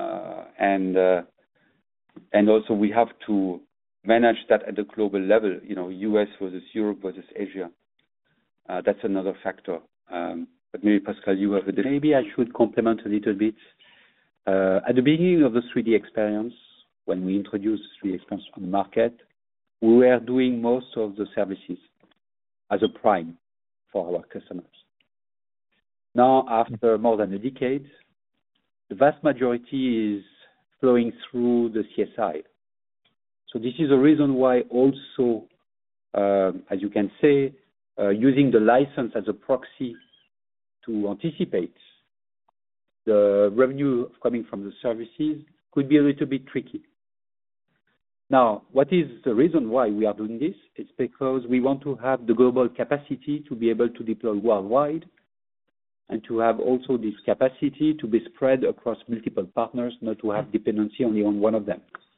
and also we have to manage that at a global level, US versus Europe versus Asia. That's another factor. But maybe Pascal, you have a different. Maybe I should complement a little bit. At the beginning of the 3D experience, when we introduced 3D experience on the market, we were doing most of the services as a prime for our customers. Now, after more than a decade, the vast majority is flowing through the CSI. So this is a reason why also, as you can say, using the license as a proxy to anticipate the revenue coming from the services could be a little bit tricky. Now, what is the reason why we are doing this? It's because we want to have the global capacity to be able to deploy worldwide and to have also this capacity to be spread across multiple partners, not to have dependency only on one of them.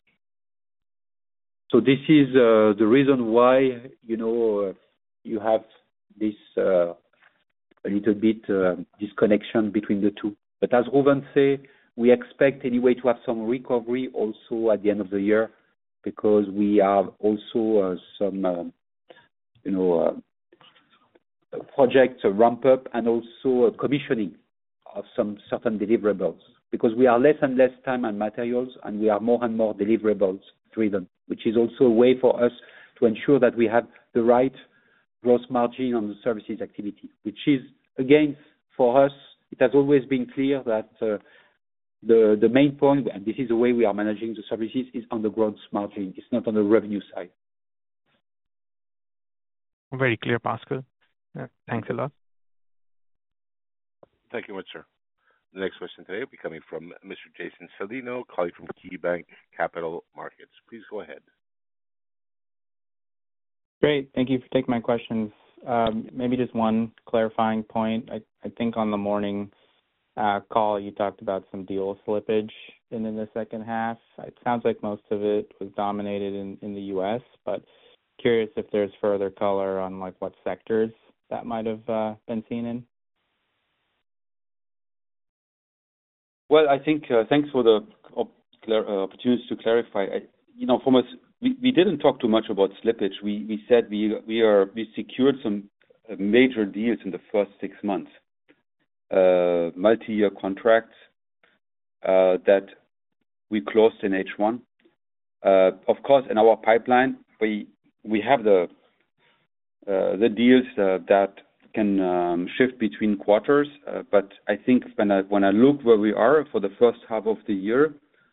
So this is the reason why, you have this a little bit disconnection between the two. But as Rouven said, we expect anyway to have some recovery also at the end of the year, because we have also some, projects ramp up and also commissioning of some certain deliverables, because we are less and less time and materials, and we are more and more deliverables driven, which is also a way for us to ensure that we have the right gross margin on the services activity, which is, again, for us, it has always been clear that the main point, and this is the way we are managing the services, is on the gross margin. It's not on the revenue side. Very clear, Pascal. Thanks a lot. Thank you much, sir. The next question today will be coming from Mr. Jason Celino, calling from KeyBanc Capital Markets. Please go ahead. Great. Thank you for taking my questions. Maybe just one clarifying point. I think on the morning call, you talked about some deal slippage in the second half. It sounds like most of it was dominated in the US, but curious if there's further color on what sectors that might have been seen in. Well, I think thanks for the opportunity to clarify. From us, we didn't talk too much about slippage. We said we secured some major deals in the first 6 months, multi-year contracts that we closed in H1. Of course, in our pipeline, we have the deals that can shift between quarters. But I think when I look where we are for the first half of the year,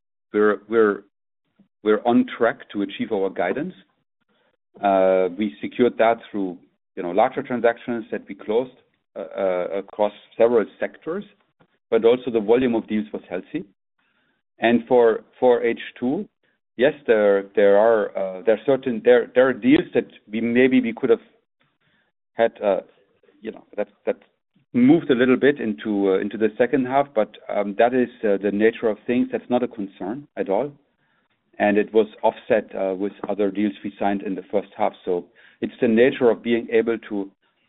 we're on track to achieve our guidance. We secured that through larger transactions that we closed across several sectors, but also the volume of deals was healthy. And for H2, yes, there are deals that we could have had that moved a little bit into the second half, but that is the nature of things. That's not a concern at all, and it was offset with other deals we signed in the first half. So it's the nature of being able to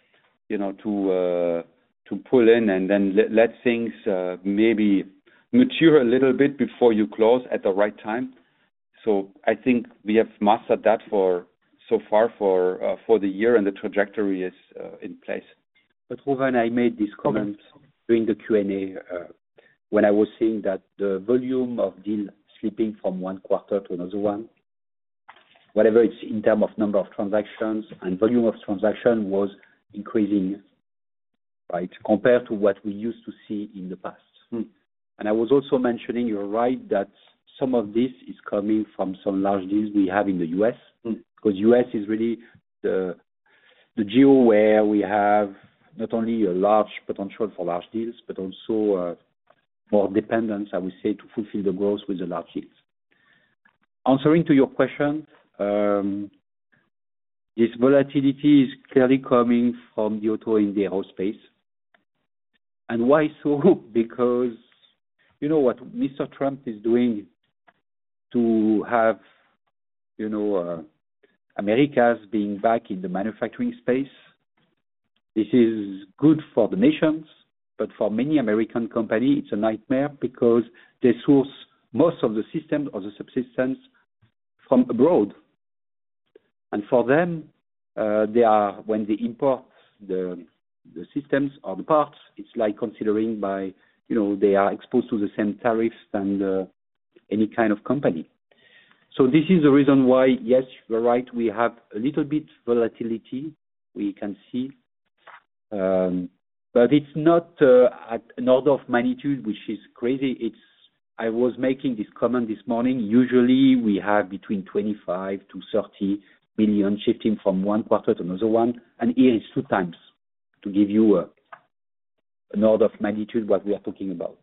pull in and then let things maybe mature a little bit before you close at the right time. So I think we have mastered that so far for the year, and the trajectory is in place. But Rouven, I made this comment during the Q&A when I was saying that the volume of deal slipping from one quarter to another one, whatever it's in terms of number of transactions and volume of transaction, was increasing, right, compared to what we used to see in the past. And I was also mentioning, you're right, that some of this is coming from some large deals we have in the US, because US is really the geo where we have not only a large potential for large deals, but also more dependence, I would say, to fulfill the growth with the large deals. Answering to your question, This volatility is clearly coming from the auto and the aerospace. And why so? Because you know what Mr. Trump is doing to have, Americas being back in the manufacturing space. This is good for the nations, but for many American companies, it's a nightmare because they source most of the systems or the subsystems from abroad. And for them, when they import the systems or the parts, it's like considering they are exposed to the same tariffs than any kind of company. So this is the reason why, yes, you're right, we have a little bit volatility, we can see, but it's not at an order of magnitude, which is crazy. I was making this comment this morning. Usually we have between 25 to 30 million shifting from one quarter to another one, and here it's 2 times to give you an order of magnitude what we are talking about.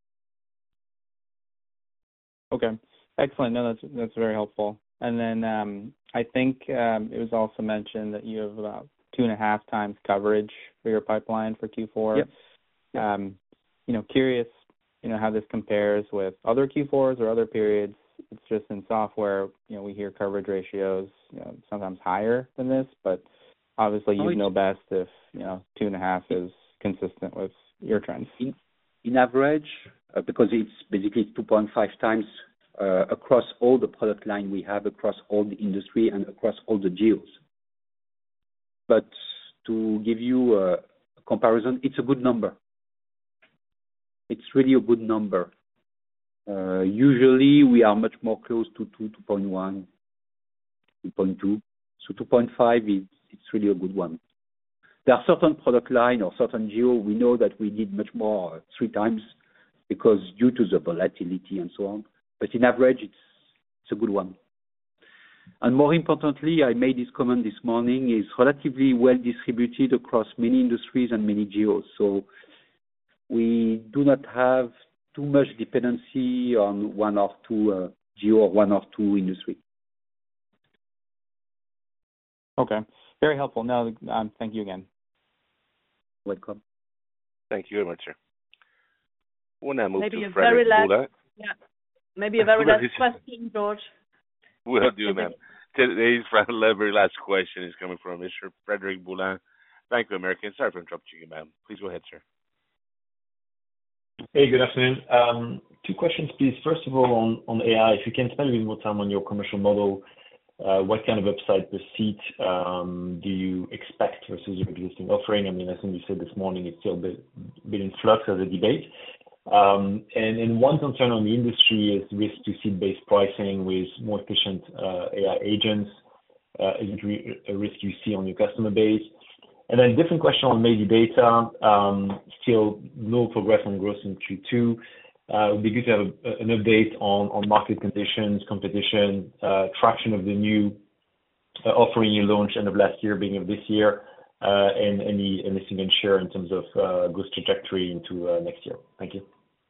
Okay, excellent. No, that's very helpful. And then I think it was also mentioned that you have about 2.5 times coverage for your pipeline for Q4. Yep. Curious, how this compares with other Q4s or other periods. It's just in software, we hear coverage ratios, sometimes higher than this, but obviously you know best if 2.5 is consistent with your trends. In average, because it's basically 2.5 times across all the product line we have, across all the industry and across all the geos. But to give you a comparison, it's a good number. It's really a good number. Usually we are much more close to 2.1, 2.2. So 2.5 it's really a good one. There are certain product line or certain geo we know that we need much more 3 times because due to the volatility and so on. But in average, it's a good one. And more importantly, I made this comment this morning, is relatively well distributed across many industries and many geos. So we do not have too much dependency on 1 or 2 geo or 1 or 2 industry. Okay, very helpful. No, thank you again. Welcome. Thank you very much, sir. We'll now move Maybe to a Frederic very Boulin. Maybe a very last question, George. Will do, ma'am. Today's very last question is coming from Mr. Frederic Boulin, Bank of America. Sorry for interrupting you, ma'am. Please go ahead, sir. Hey, good afternoon. 2 questions, please. First of all, on AI, if you can spend a bit more time on your commercial model, what kind of upside per seat do you expect versus your existing offering? I mean, I think you said this morning it's still a bit in flux as a debate. And one concern on the industry is risk to seat-based pricing with more efficient AI agents. Is it a risk you see on your customer base? And then different question on Medidata. Still no progress on growth in Q2. It would be good to have an update on market conditions, competition, traction of the new offering you launched end of last year, beginning of this year, and anything you can share in terms of growth trajectory into next year. Thank you.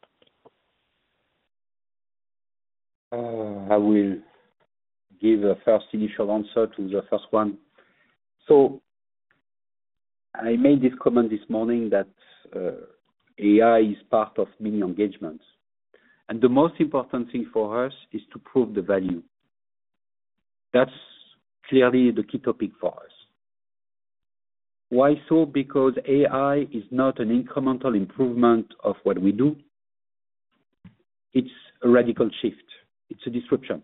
I will give a first initial answer to the first one. So I made this comment this morning that AI is part of many engagements. And the most important thing for us is to prove the value. That's clearly the key topic for us. Why so? Because AI is not an incremental improvement of what we do. It's a radical shift. It's a disruption.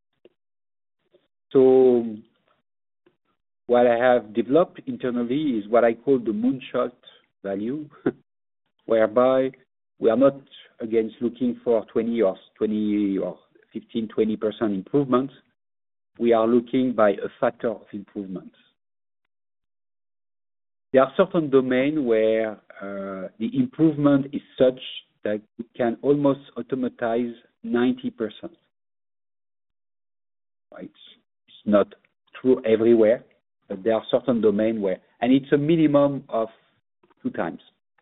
So what I have developed internally is what I call the moonshot value, whereby we are not against looking for 20 or 15, 20% improvements. We are looking by a factor of improvements. There are certain domains where the improvement is such that we can almost automatize 90%. Right? It's not true everywhere, but there are certain domains where, and it's a minimum of 2 times.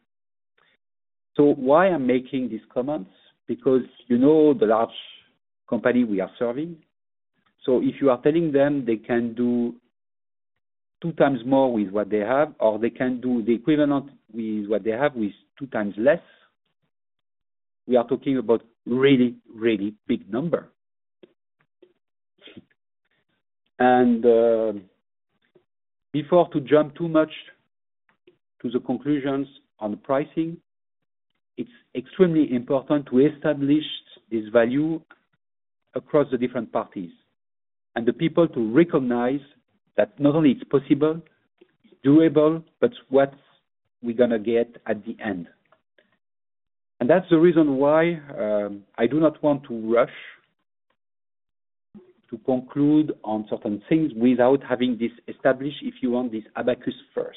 So why I'm making these comments? Because the large company we are serving. So if you are telling them they can do 2 times more with what they have, or they can do the equivalent with what they have with 2 times less. We are talking about really, really big number. And before to jump too much to the conclusions on the pricing, it's extremely important to establish this value across the different parties and the people to recognize that not only it's possible, it's doable, but what we're going to get at the end. And that's the reason why I do not want to rush to conclude on certain things without having this established, if you want, this abacus first.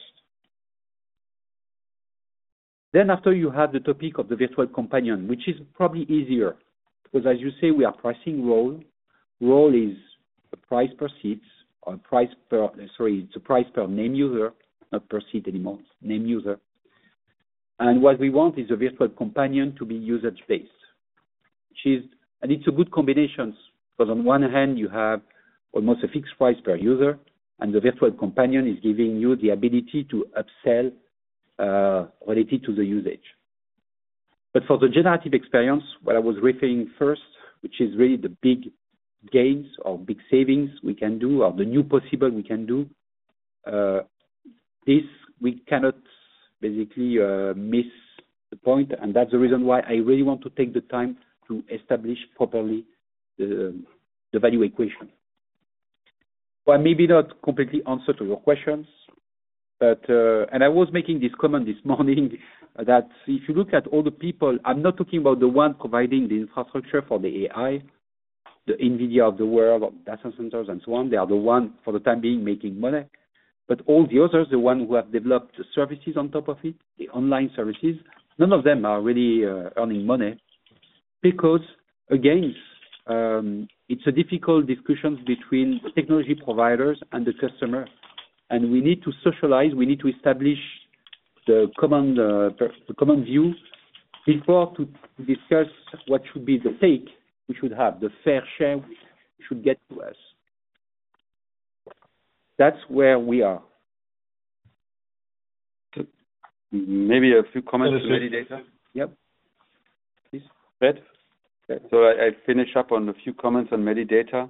Then after you have the topic of the virtual companion, which is probably easier, because as you say, we are pricing role. Role is a price per seat, or price per, it's a price per name user, not per seat anymore, it's name user. And what we want is a virtual companion to be usage-based, and it's a good combination, because on one hand, you have almost a fixed price per user, and the virtual companion is giving you the ability to upsell related to the usage. But for the generative experience, what I was referring first, which is really the big gains or big savings we can do, or the new possible we can do, this we cannot basically miss the point, and that's the reason why I really want to take the time to establish properly the value equation. Well, maybe not completely answer to your questions, but and I was making this comment this morning that if you look at all the people, I'm not talking about the one providing the infrastructure for the AI, the NVIDIA of the world, data centers and so on. They are the one for the time being making money. But all the others, the ones who have developed the services on top of it, the online services, none of them are really earning money because, again, it's a difficult discussion between the technology providers and the customer. And we need to socialize, we need to establish the common view before to discuss what should be the take we should have, the fair share we should get to us. That's where we are. Maybe a few comments on Medidata. Yep. Please, Fred. So I finish up on a few comments on Medidata.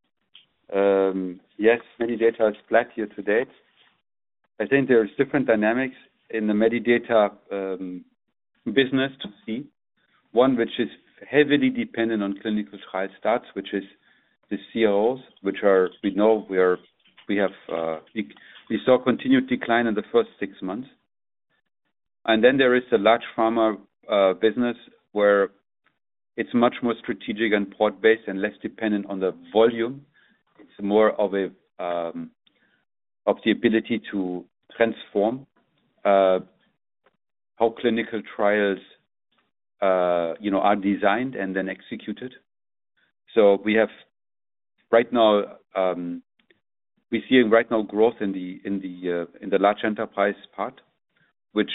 Yes, Medidata is flat year to date. I think there's different dynamics in the Medidata business to see. One which is heavily dependent on clinical trial starts, which is the CROs, which are we saw continued decline in the first 6 months. And then there is the large pharma business where it's much more strategic and port-based and less dependent on the volume. It's more of the ability to transform how clinical trials are designed and then executed. So we have right now we're seeing right now growth in the large enterprise part, which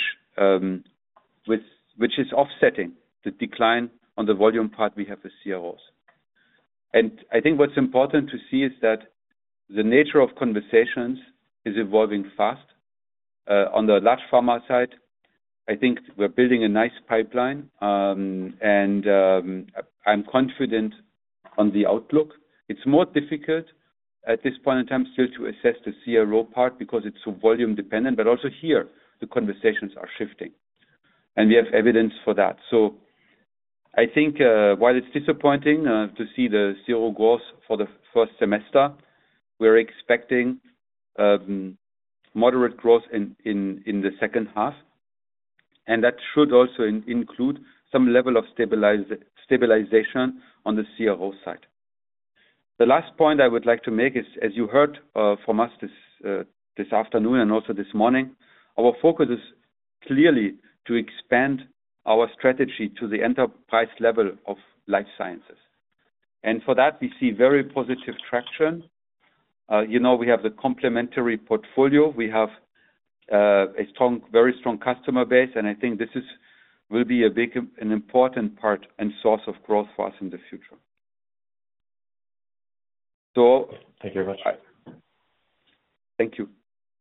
is offsetting the decline on the volume part we have with CROs. And I think what's important to see is that the nature of conversations is evolving fast. On the large pharma side, I think we're building a nice pipeline, and I'm confident on the outlook. It's more difficult at this point in time still to assess the CRO part because it's so volume dependent, but also here the conversations are shifting. And we have evidence for that. So I think while it's disappointing to see the zero growth for the first semester, we're expecting moderate growth in the second half. And that should also include some level of stabilization on the CRO side. The last point I would like to make is, as you heard from us this afternoon and also this morning, our focus is clearly to expand our strategy to the enterprise level of life sciences. And for that, we see very positive traction. We have the complementary portfolio. We have very strong customer base, and I think this will be an important part and source of growth for us in the future. So, thank you very much. Thank you.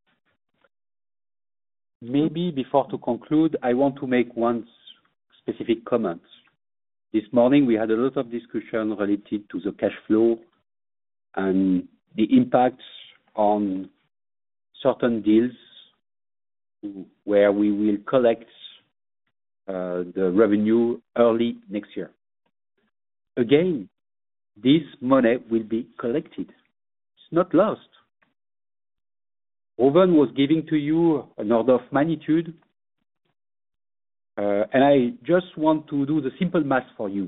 maybe before to conclude, I want to make one specific comment. This morning, we had a lot of discussion related to the cash flow and the impacts on certain deals where we will collect the revenue early next year. Again, this money will be collected. It's not lost. Reuven was giving to you an order of magnitude, and I just want to do the simple math for you.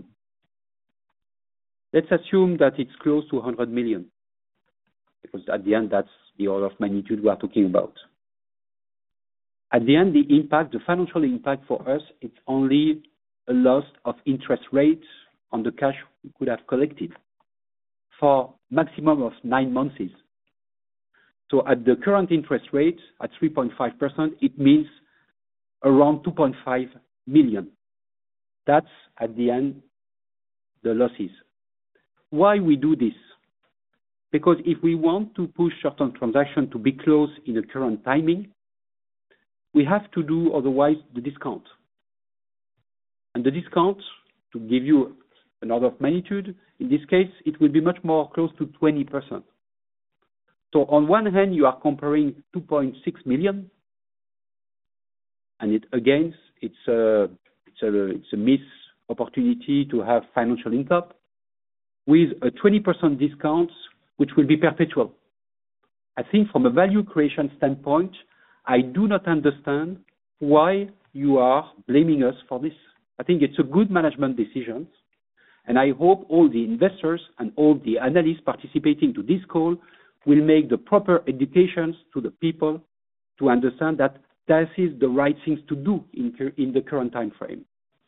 Let's assume that it's close to 100 million, because at the end, that's the order of magnitude we are talking about. At the end, the financial impact for us, it's only a loss of interest rates on the cash we could have collected for maximum of 9 months. So at the current interest rate, at 3.5%, it means around 2.5 million. That's, at the end, the losses. Why we do this? Because if we want to push certain transactions to be closed in the current timing, we have to do otherwise the discount. And the discount, to give you an order of magnitude, in this case, it will be much more close to 20%. So on one hand, you are comparing 2.6 million, and it's a missed opportunity to have financial income with a 20% discount, which will be perpetual. I think from a value creation standpoint, I do not understand why you are blaming us for this. I think it's a good management decision, and I hope all the investors and all the analysts participating to this call will make the proper educations to the people to understand that this is the right things to do in the current time frame.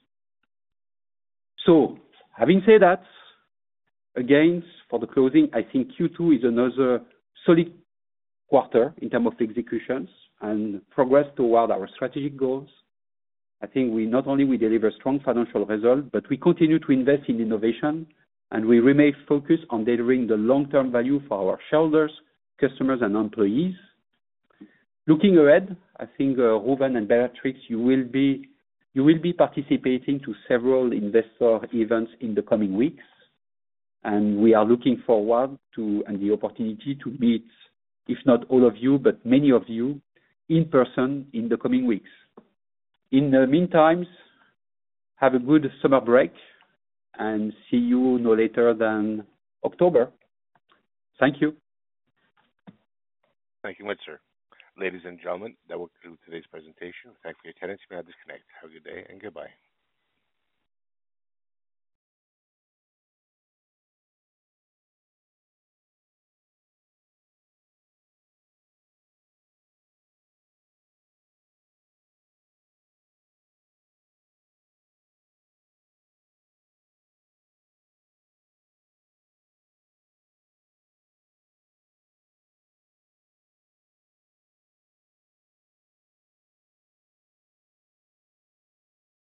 So, having said that, again, for the closing, I think Q2 is another solid quarter in terms of executions and progress toward our strategic goals. I think we not only deliver strong financial results, but we continue to invest in innovation, and we remain focused on delivering the long-term value for our shareholders, customers, and employees. Looking ahead, I think Reuven and Beatrix, you will be participating to several investor events in the coming weeks, and we are looking forward to the opportunity to meet, if not all of you, but many of you in person in the coming weeks. In the meantime, have a good summer break and see you no later than October. Thank you. Thank you much, sir. Ladies and gentlemen, that will conclude today's presentation. Thank you for your attendance. You may now disconnect. Have a good day and goodbye.